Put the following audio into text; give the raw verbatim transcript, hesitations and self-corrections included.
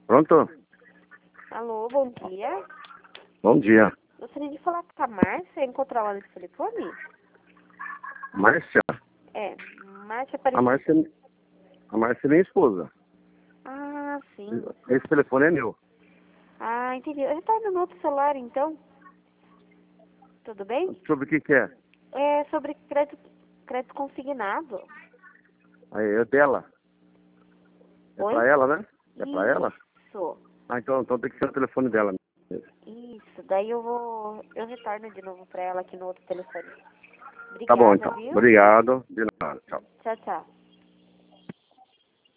Pronto? Alô, bom dia. Bom dia. Gostaria de falar com a Márcia, encontrar ela nesse telefone? Márcia? É, Márcia A Aparecida. Márcia, a Márcia é minha esposa. Ah, sim. Esse telefone é meu. Ah, entendi. Eu retorno no outro celular, então. Tudo bem? Sobre o que que é? É sobre crédito, crédito consignado. Aí, é dela. É Oi? pra ela, né? É pra ela? Isso. Ah, então, então tem que ser o telefone dela. Isso. Daí eu vou... Eu retorno de novo pra ela aqui no outro telefone. Tá bom, Obrigada, então. viu? Obrigado. De nada. Tchau. Tchau, tchau.